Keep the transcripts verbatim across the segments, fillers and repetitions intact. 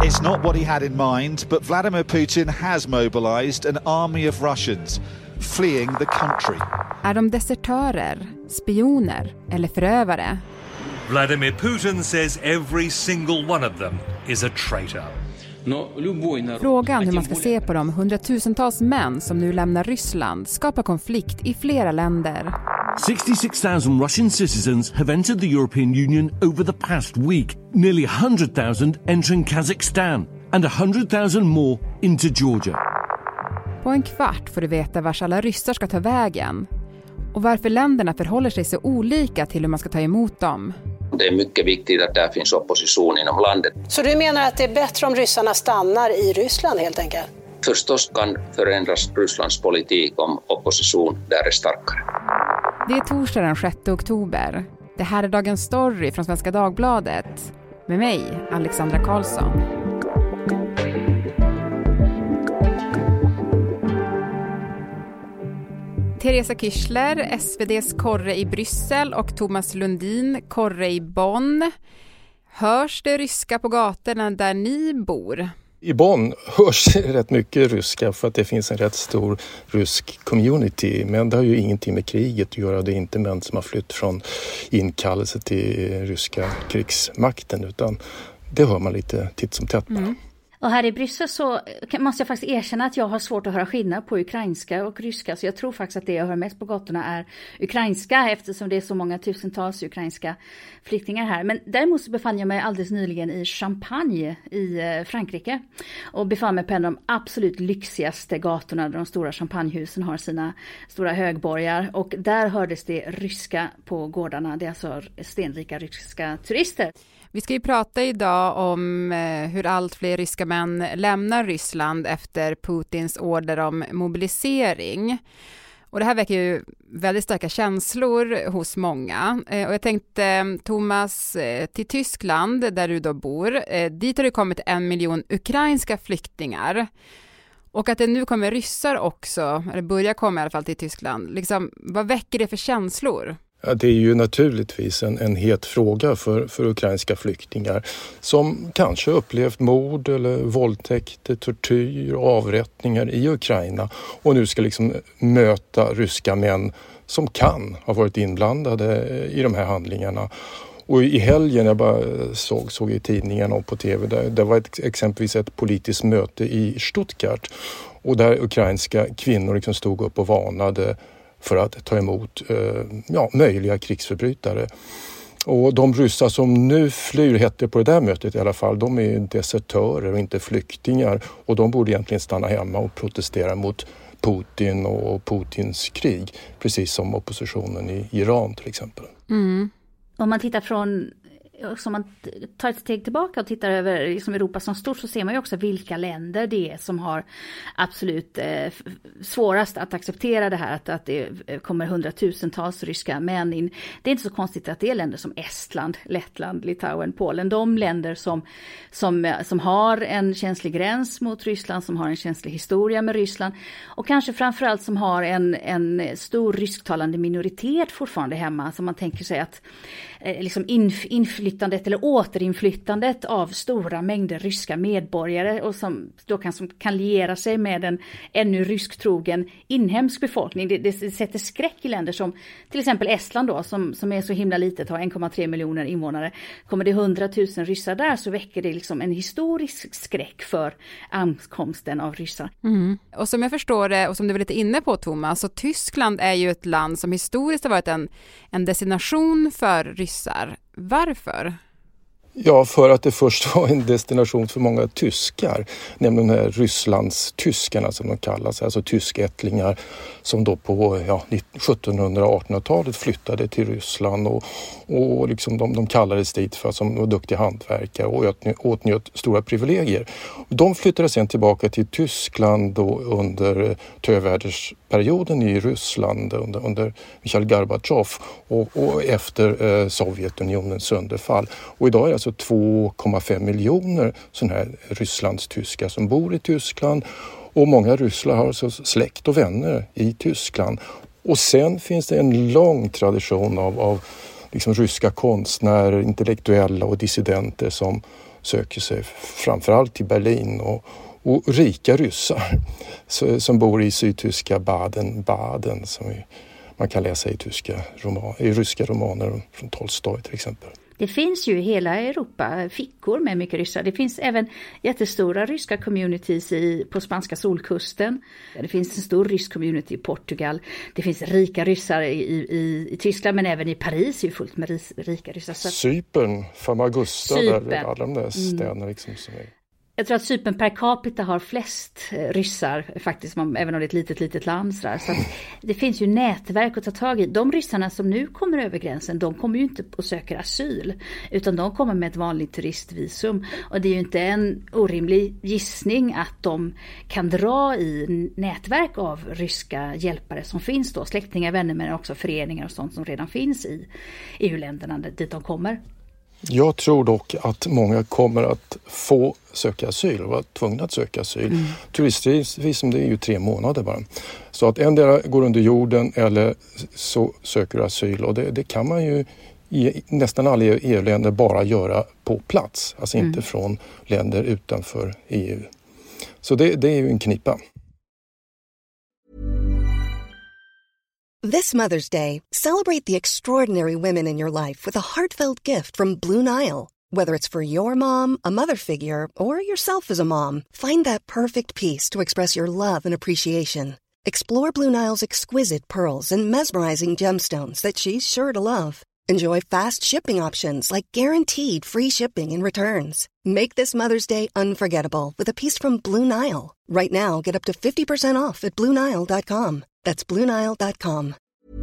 It's not what he had in mind, but Vladimir Putin has mobilized an army of Russians fleeing the country. Är de desertörer, spioner eller förövare? Vladimir Putin says every single one of them is a traitor. Frågan hur man ska se på de hundratusentals män som nu lämnar Ryssland skapar konflikt i flera länder. sixty-six thousand Russian citizens have entered the European Union over the past week, nearly one hundred thousand entering Kazakhstan and one hundred thousand more into Georgia. På en kvart får du veta vars alla ryssar ska ta vägen och varför länderna förhåller sig så olika till hur man ska ta emot dem. Det är mycket viktigt att det finns opposition inom landet. Så du menar att det är bättre om ryssarna stannar i Ryssland helt enkelt? Förstås kan förändras Rysslands politik om opposition där är starkare. Det är torsdag den sjätte oktober. Det här är dagens story från Svenska Dagbladet. Med mig, Alexandra Karlsson. Teresa Kyschler, S V D:s korre i Bryssel och Thomas Lundin, korre i Bonn. Hörs det ryska på gatorna där ni bor? I Bonn hörs rätt mycket ryska för att det finns en rätt stor rysk community. Men det har ju ingenting med kriget att göra. Det är inte män som har flytt från inkallelse till ryska krigsmakten, utan det hör man lite titt som tätt på. Mm. Och här i Bryssel så måste jag faktiskt erkänna att jag har svårt att höra skillnad på ukrainska och ryska. Så jag tror faktiskt att det jag hör mest på gatorna är ukrainska, eftersom det är så många tusentals ukrainska flyktingar här. Men däremot så befann jag mig alldeles nyligen i Champagne i Frankrike. Och befann mig på en av de absolut lyxigaste gatorna där de stora champagnehusen har sina stora högborgar. Och där hördes det ryska på gårdarna. Det är alltså stenrika ryska turister. Vi ska ju prata idag om hur allt fler ryska män lämnar Ryssland efter Putins order om mobilisering. Och det här väcker ju väldigt starka känslor hos många. Och jag tänkte, Thomas, till Tyskland där du då bor, dit har det kommit en miljon ukrainska flyktingar. Och att det nu kommer ryssar också, eller börjar komma i alla fall till Tyskland. Liksom, vad väcker det för känslor? Ja, det är ju naturligtvis en, en het fråga för, för ukrainska flyktingar som kanske upplevt mord eller våldtäkter, tortyr och avrättningar i Ukraina och nu ska liksom möta ryska män som kan ha varit inblandade i de här handlingarna. Och i helgen, jag bara såg, såg i tidningen och på tv, där, där var ett, exempelvis ett politiskt möte i Stuttgart och där ukrainska kvinnor liksom stod upp och varnade för att ta emot eh, ja, möjliga krigsförbrytare. Och de ryssar som nu flyr, hette på det där mötet i alla fall, de är desertörer och inte flyktingar. Och de borde egentligen stanna hemma och protestera mot Putin och Putins krig. Precis som oppositionen i Iran till exempel. Mm. Om man tittar från... Om man tar ett steg tillbaka och tittar över liksom Europa som stort, så ser man ju också vilka länder det är som har absolut eh, svårast att acceptera det här, att, att det kommer hundratusentals ryska män in. Det är inte så konstigt att det är länder som Estland, Lettland, Litauen, Polen, de länder som, som, som har en känslig gräns mot Ryssland, som har en känslig historia med Ryssland och kanske framförallt som har en, en stor rysktalande minoritet fortfarande hemma, som man tänker sig att eh, liksom inf- inflytande eller återinflyttandet av stora mängder ryska medborgare och som då kan, som kan liera sig med en ännu rysktrogen inhemsk befolkning. Det, det sätter skräck i länder som till exempel Estland då, som, som är så himla litet, har en komma tre miljoner invånare. Kommer det hundratusen ryssar där, så väcker det liksom en historisk skräck för ankomsten av ryssar. Mm. Och som jag förstår det, och som du var lite inne på, Thomas, så Tyskland är ju ett land som historiskt har varit en, en destination för ryssar. Varför? Ja, för att det först var en destination för många tyskar, nämligen de här Rysslands tyskarna som de kallas, alltså tyskättlingar som då på ja, sjuttonhundra- och artonhundratalet flyttade till Ryssland och, och liksom de, de kallades dit för som var duktiga hantverkare och åtnjöt stora privilegier. De flyttade sen tillbaka till Tyskland då under tövärdersperioden i Ryssland under, under Mikhail Gorbatjov och, och efter eh, Sovjetunionens sönderfall. Och idag är det alltså två komma fem miljoner sådana här Rysslands tyskar som bor i Tyskland. Och många ryssar har alltså släkt och vänner i Tyskland. Och sen finns det en lång tradition av, av liksom ryska konstnärer, intellektuella och dissidenter som söker sig framförallt till Berlin och, och rika ryssar som bor i sydtyska Baden-Baden som man kan läsa i, tyska roman, i ryska romaner från Tolstoj till exempel. Det finns ju i hela Europa fickor med mycket ryssar. Det finns även jättestora ryska communities i, på spanska solkusten. Det finns en stor rysk community i Portugal. Det finns rika ryssar i, i, i Tyskland, men även i Paris är ju fullt med ris, rika ryssar. Så Cypern, Famagusta, Cypern. Där alla de där städerna liksom som är... Jag tror att Cypern per capita har flest ryssar faktiskt, även om det är ett litet, litet land. Så att det finns ju nätverk att ta tag i. De ryssarna som nu kommer över gränsen, de kommer ju inte och söker asyl, utan de kommer med ett vanligt turistvisum. Och det är ju inte en orimlig gissning att de kan dra i nätverk av ryska hjälpare som finns då, släktingar, vänner, men också föreningar och sånt som redan finns i E U-länderna dit de kommer. Jag tror dock att många kommer att få söka asyl och vara tvungna att söka asyl. Mm. Turistvisum, det är ju tre månader bara. Så att endera går under jorden eller så söker asyl, och det, det kan man ju i nästan alla E U-länder bara göra på plats. Alltså mm. inte från länder utanför E U. Så det, det är ju en knipa. This Mother's Day, celebrate the extraordinary women in your life with a heartfelt gift from Blue Nile. Whether it's for your mom, a mother figure, or yourself as a mom, find that perfect piece to express your love and appreciation. Explore Blue Nile's exquisite pearls and mesmerizing gemstones that she's sure to love. Enjoy fast shipping options like guaranteed free shipping and returns. Make this Mother's Day unforgettable with a piece from Blue Nile. Right now, get up to fifty percent off at blue nile dot com. That's blue nile dot com.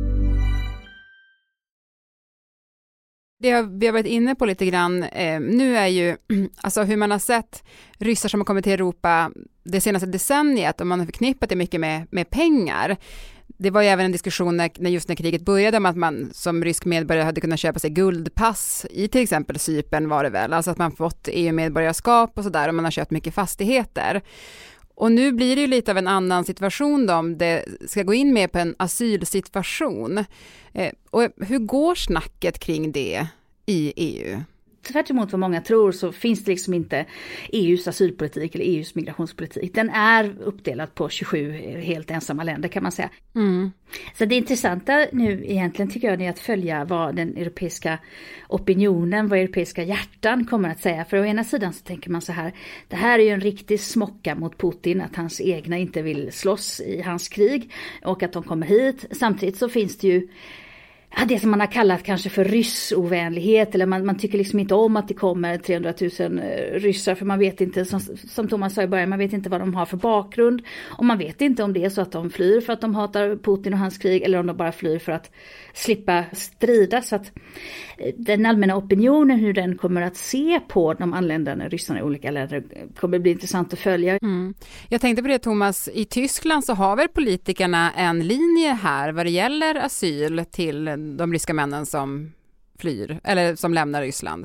Det vi har varit inne på lite grann eh, nu är ju alltså hur man har sett ryssar som har kommit till Europa det senaste decenniet, och man har förknippat det mycket med, med pengar. Det var ju även en diskussion när, när just när kriget började om att man som rysk medborgare hade kunnat köpa sig guldpass i till exempel Cypern var det väl. Alltså att man fått E U-medborgarskap och sådär, och man har köpt mycket fastigheter. Och nu blir det ju lite av en annan situation då, om det ska gå in med på en asylsituation. Eh, och hur går snacket kring det i E U? Tvärt emot vad många tror så finns det liksom inte E U:s asylpolitik eller E U:s migrationspolitik. Den är uppdelad på tjugosju helt ensamma länder kan man säga. Mm. Så det intressanta nu egentligen tycker jag är att följa vad den europeiska opinionen, vad europeiska hjärtan kommer att säga. För å ena sidan så tänker man så här, det här är ju en riktig smocka mot Putin, att hans egna inte vill slåss i hans krig och att de kommer hit. Samtidigt så finns det ju ja, det som man har kallat kanske för ryssovänlighet, eller man, man tycker liksom inte om att det kommer trehundratusen ryssar, för man vet inte, som, som Thomas sa i början, man vet inte vad de har för bakgrund, och man vet inte om det är så att de flyr för att de hatar Putin och hans krig, eller om de bara flyr för att slippa strida. Så att den allmänna opinionen, hur den kommer att se på de anländande ryssarna i olika länder, kommer bli intressant att följa. Mm. Jag tänkte på det, Thomas, i Tyskland så har väl politikerna en linje här vad det gäller asyl till de ryska männen som flyr eller som lämnar Ryssland?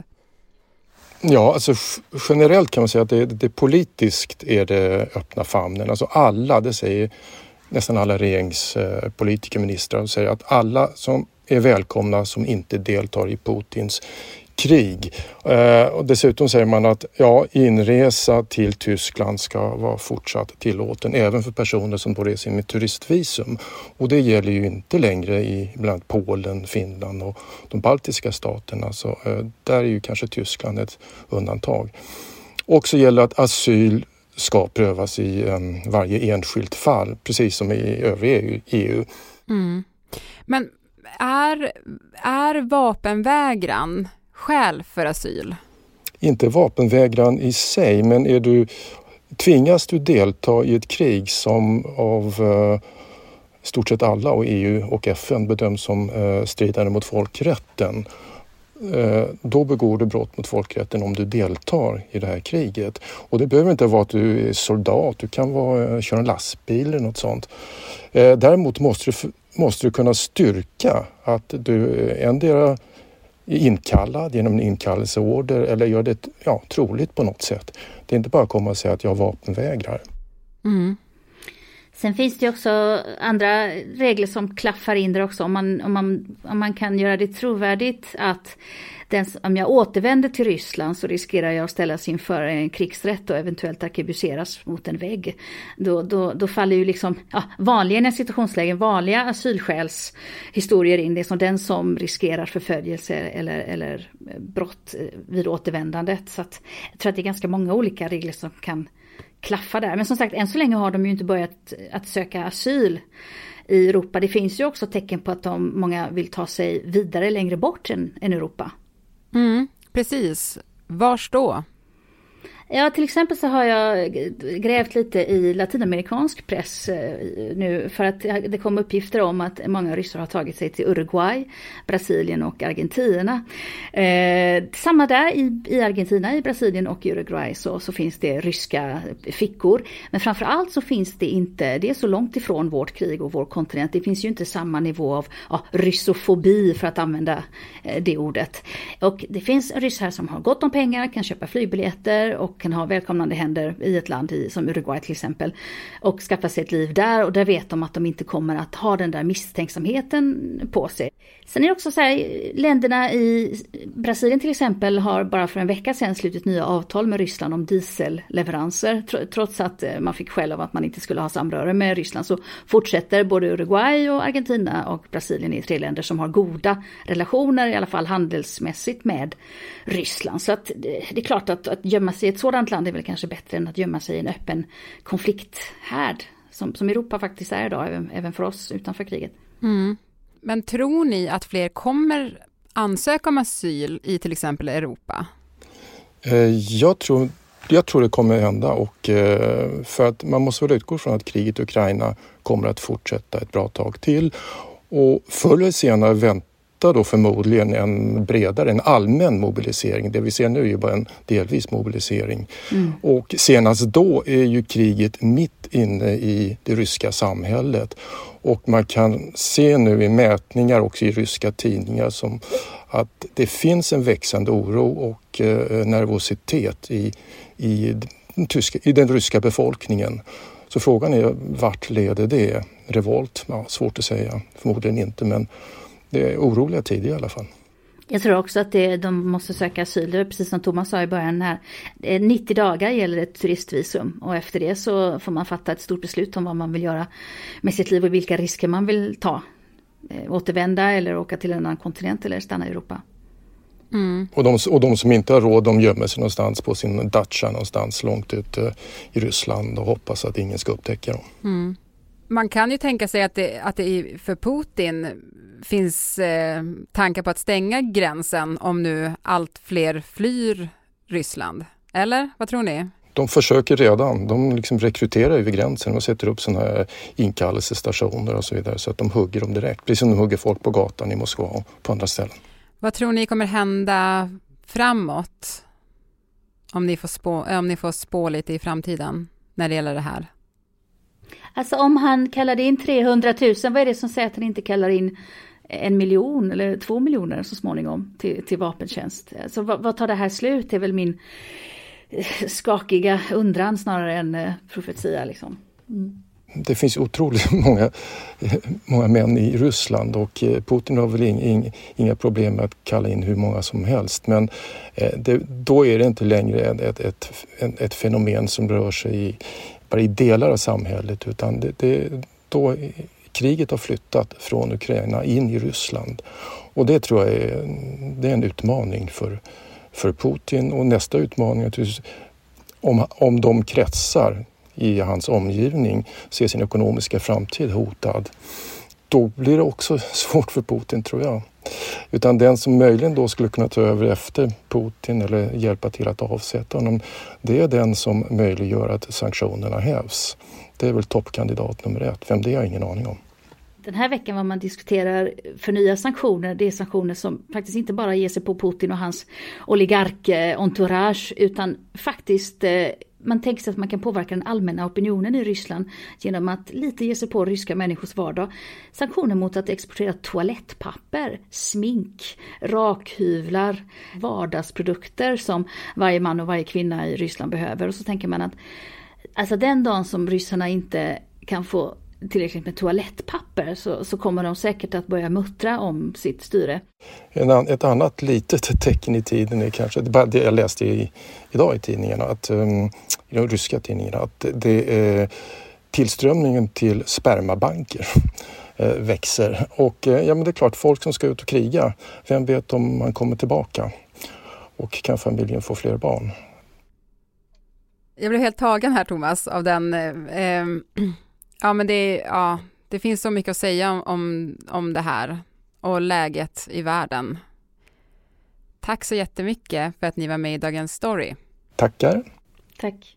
Ja, alltså generellt kan man säga att det, det politiskt är det öppna famnen. Alltså alla, det säger nästan alla regeringspolitiker, ministrar, säger att alla som är välkomna som inte deltar i Putins krig. Eh, och dessutom säger man att ja, inresa till Tyskland ska vara fortsatt tillåten även för personer som då reser med turistvisum. Och det gäller ju inte längre i bland Polen, Finland och de baltiska staterna. Så eh, där är ju kanske Tyskland ett undantag. Och så gäller att asyl ska prövas i um, varje enskilt fall, precis som i övriga E U. Mm. Men är, är vapenvägran skäl för asyl? Inte vapenvägran i sig, men är du, tvingas du delta i ett krig som av uh, stort sett alla och E U och F N bedöms som uh, stridande mot folkrätten, uh, då begår du brott mot folkrätten om du deltar i det här kriget. Och det behöver inte vara att du är soldat, du kan vara, uh, köra en lastbil eller något sånt. Uh, däremot måste du, måste du kunna styrka att du endera är inkallad genom en inkallelseorder eller gör det ja, troligt på något sätt. Det är inte bara att komma och säga att jag vapenvägrar. Mm. Sen finns det också andra regler som klaffar in där också. Om man, om man, om man kan göra det trovärdigt att den, om jag återvänder till Ryssland så riskerar jag att ställas inför en krigsrätt och eventuellt arkebuseras mot en vägg. Då, då, då faller ju liksom ja, vanliga i situationslägen, vanliga asylskäls-historier in. Det är som den som riskerar förföljelse eller, eller brott vid återvändandet. Så att, jag tror att det är ganska många olika regler som kan klaffa där. Men som sagt, än så länge har de ju inte börjat att söka asyl i Europa. Det finns ju också tecken på att de, många vill ta sig vidare längre bort än, än Europa. Mm, precis. Vars då? Ja, till exempel så har jag grävt lite i latinamerikansk press nu för att det kom uppgifter om att många ryssar har tagit sig till Uruguay, Brasilien och Argentina. Eh, samma där i, i Argentina, i Brasilien och Uruguay så, så finns det ryska fickor. Men framförallt så finns det inte, det är så långt ifrån vårt krig och vår kontinent. Det finns ju inte samma nivå av ja, ryssofobi för att använda eh, det ordet. Och det finns ryssar som har gott om pengar, kan köpa flygbiljetter och kan ha välkomnande händer i ett land i, som Uruguay till exempel och skaffa sig ett liv där och där vet de att de inte kommer att ha den där misstänksamheten på sig. Sen är det också så här, länderna i Brasilien till exempel har bara för en vecka sedan slutit nya avtal med Ryssland om dieselleveranser. Trots att man fick skäll av att man inte skulle ha samröre med Ryssland så fortsätter både Uruguay och Argentina och Brasilien i tre länder som har goda relationer i alla fall handelsmässigt med Ryssland. Så att det är klart att, att gömma sig i ett sådant land är väl kanske bättre än att gömma sig i en öppen konflikthärd som, som Europa faktiskt är idag, även, även för oss utanför kriget. Mm. Men tror ni att fler kommer ansöka om asyl i till exempel Europa? Jag tror, jag tror det kommer hända och för att man måste väl utgå från att kriget i Ukraina kommer att fortsätta ett bra tag till och förr eller senare väntar då förmodligen en bredare, en allmän mobilisering. Det vi ser nu är ju bara en delvis mobilisering. Mm. Och senast då är ju kriget mitt inne i det ryska samhället. Och man kan se nu i mätningar också i ryska tidningar som att det finns en växande oro och eh, nervositet i, i, den tyska, i den ryska befolkningen. Så frågan är vart leder det? Revolt? Ja, svårt att säga. Förmodligen inte, men det är oroliga tider i alla fall. Jag tror också att det, de måste söka asyl. Precis som Thomas sa i början här. nittio dagar gäller ett turistvisum. Och efter det så får man fatta ett stort beslut om vad man vill göra med sitt liv och vilka risker man vill ta. Återvända eller åka till en annan kontinent eller stanna i Europa. Mm. Och, de, och de som inte har råd, de gömmer sig någonstans på sin dacha någonstans långt ut i Ryssland och hoppas att ingen ska upptäcka dem. Mm. Man kan ju tänka sig att det, att det för Putin finns eh, tankar på att stänga gränsen om nu allt fler flyr Ryssland. Eller? Vad tror ni? De försöker redan. De liksom rekryterar över gränsen och sätter upp såna här inkallelsestationer och så vidare så att de hugger dem direkt. Precis som de hugger folk på gatan i Moskva och på andra ställen. Vad tror ni kommer hända framåt om ni får spå, om ni får spå lite i framtiden när det gäller det här? Alltså om han kallade in trehundratusen, vad är det som säger att han inte kallar in en miljon eller två miljoner så småningom till, till vapentjänst? Alltså vad, vad tar det här slut? Det är väl min skakiga undran snarare än eh, profetia liksom. Mm. Det finns otroligt många, många män i Ryssland och Putin har väl ing, inga problem med att kalla in hur många som helst. Men det, då är det inte längre ett, ett, ett, ett fenomen som rör sig i, bara i delar av samhället utan det, det, då kriget har flyttat från Ukraina in i Ryssland. Och det tror jag är, det är en utmaning för, för Putin. Och nästa utmaning är om, om de kretsar i hans omgivning ser sin ekonomiska framtid hotad. Då blir det också svårt för Putin tror jag. Utan den som möjligen då skulle kunna ta över efter Putin eller hjälpa till att avsätta honom, det är den som möjliggör att sanktionerna hävs. Det är väl toppkandidat nummer ett. Vem det är, jag har ingen aning om. Den här veckan vad man diskuterar för nya sanktioner, det är sanktioner som faktiskt inte bara ger sig på Putin och hans oligark-entourage utan faktiskt man tänker sig att man kan påverka den allmänna opinionen i Ryssland genom att lite ge sig på ryska människors vardag. Sanktioner mot att exportera toalettpapper, smink, rakhyvlar, vardagsprodukter som varje man och varje kvinna i Ryssland behöver. Och så tänker man att alltså den dagen som ryssarna inte kan få tillräckligt med toalettpapper så, så kommer de säkert att börja muttra om sitt styre. En an, ett annat litet tecken i tiden är kanske, det jag läste i, idag i tidningarna, att, um, i de ryska tidningarna, att det är tillströmningen till spermabanker växer. Och ja, men det är klart, folk som ska ut och kriga, vem vet om man kommer tillbaka? Och kan familjen få fler barn? Jag blev helt tagen här, Thomas, av den... Eh, ja, men det, ja, det finns så mycket att säga om, om, om det här och läget i världen. Tack så jättemycket för att ni var med i Dagens Story. Tackar. Tack.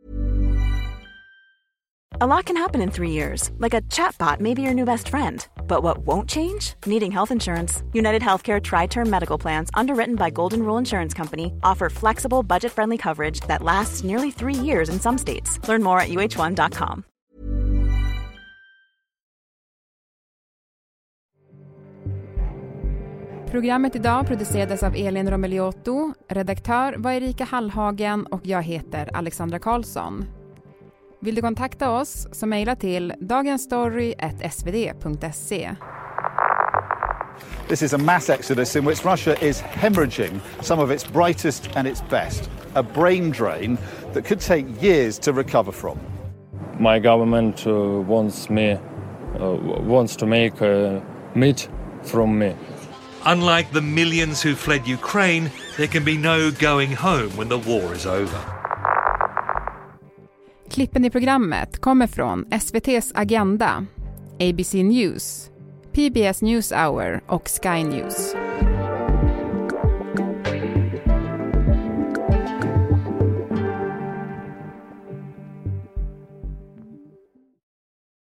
A lot can happen in three years, like a chatbot may be your new best friend. But what won't change? Needing health insurance. United Healthcare Tri-Term Medical Plans, underwritten by Golden Rule Insurance Company, offer flexible, budget-friendly coverage that lasts nearly three years in some states. Learn more at u h one dot com. Programmet idag producerades av Elin Romeliotto, redaktör var Erika Hallhagen och jag heter Alexandra Karlsson. Vill du kontakta oss så mejla till dagensstory at s v d punkt se. This is a mass exodus in which Russia is hemorrhaging some of its brightest and its best. A brain drain that could take years to recover from. My government uh, wants me, uh, wants to make uh, meat from me. Unlike the millions who fled Ukraine, there can be no going home when the war is over. Klippen i programmet kommer från S V T:s Agenda, A B C News, P B S NewsHour och Sky News.